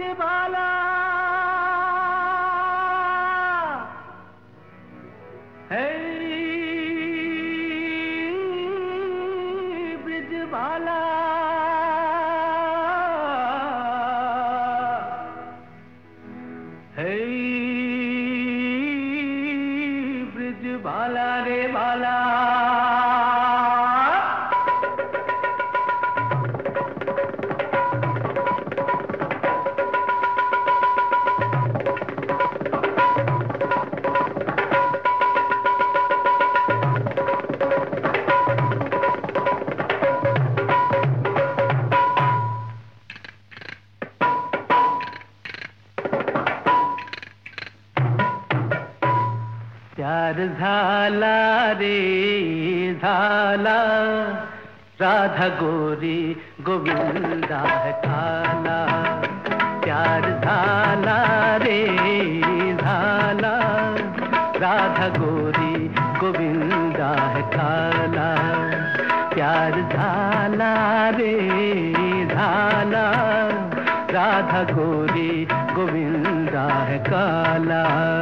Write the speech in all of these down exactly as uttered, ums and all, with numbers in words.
ब्रिजबाला है ब्रिजबाला है ब्रिजबाला रे बाला प्यार झाला रे झाला राधा गोरी गोविंदा है काला प्यार झाला रे झाला राधा गोरी गोविंदा है काला प्यार झाला रे झाला राधा गोरी गोविंदा है काला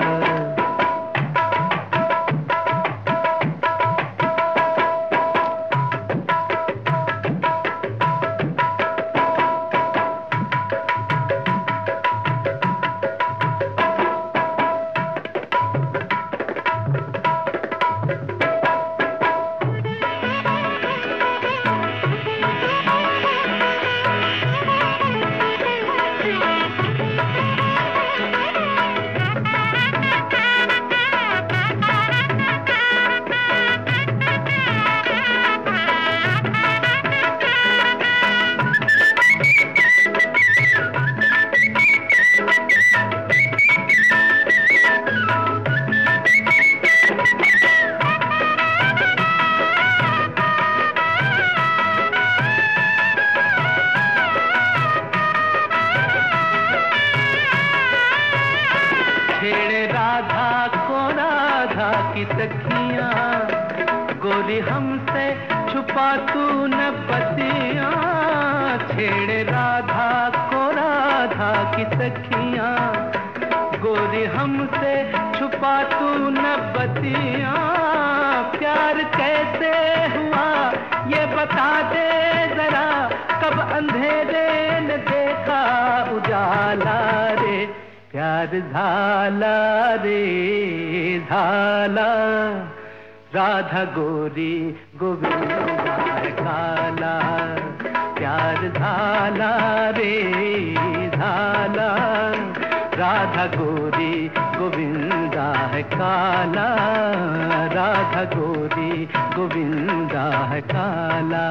की तकियां गोरी हमसे छुपा तू न बतियां छेड़े राधा को राधा की तकियां गोरी हमसे छुपा तू न बतियां प्यार कैसे हुआ ये बता दे जरा कब अंधेरे न देखा उजाला रे प्यार झाला रे झाला राधा गोरी गोविंदा है काला प्यार झाला रे झाला राधा गोरी गोविंदा है काला राधा गोरी गोविंदा है काला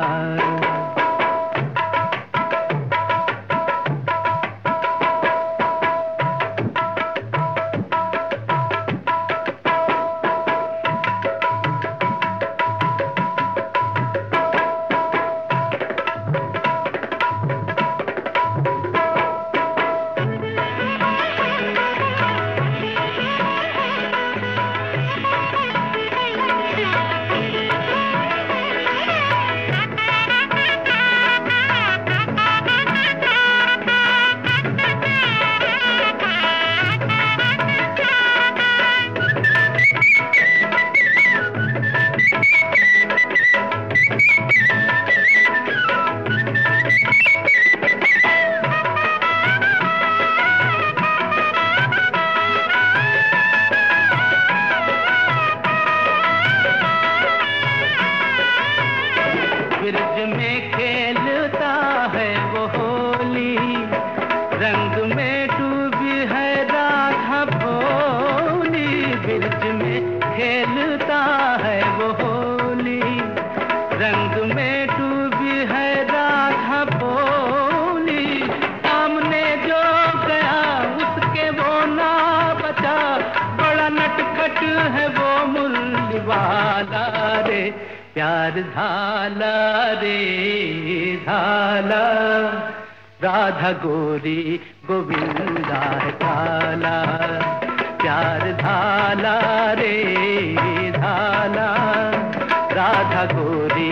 ब्रिज में खेलता है वो होली रंग में डूबी है राधा भोली ब्रिज में खेलता है वो होली रंग में डूबी है राधा भोली सामने जो गया उसके वो ना बचा बड़ा नटखट है वो मुरली वाला रे प्यार झाला रे झाला राधा गोरी गोविंदा है काला प्यार झाला रे झाला राधा गोरी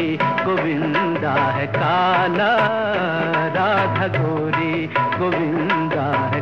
गोविंदा है काला राधा गोरी गोविंदा है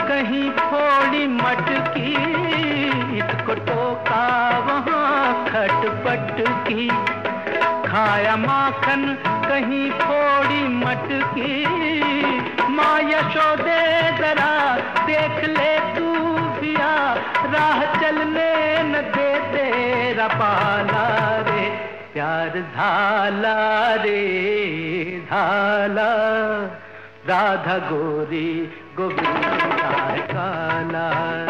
कहीं फोड़ी मटकी, इसको टोका वहाँ खटपट की। खाया माखन कहीं फोड़ी मटकी, माँ यशोदे जरा देख ले तू पिया, राह चलने न दे तेरा पाला रे। प्यार झाला रे झाला, राधा गोरी गोविंदा काला।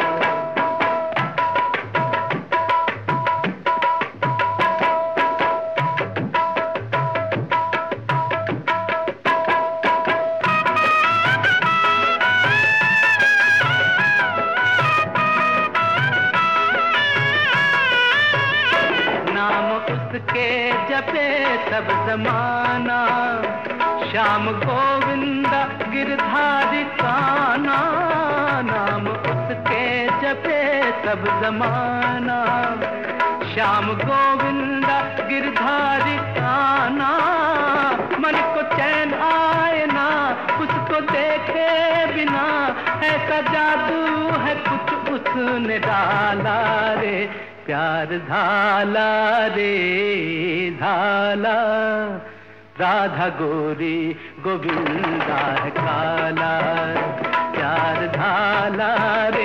नाम उसके जपे सब जमाना, श्याम गोविंदा गिरधारी काना। नाम उसके जपे सब जमाना, श्याम गोविंदा गिरधारी काना। मन को चैन आए ना उसको देखे बिना, ऐसा जादू है कुछ उसने डाला रे। प्यार झाला रे झाला, राधा गोरी गोविंदा काला। प्यार झाला रे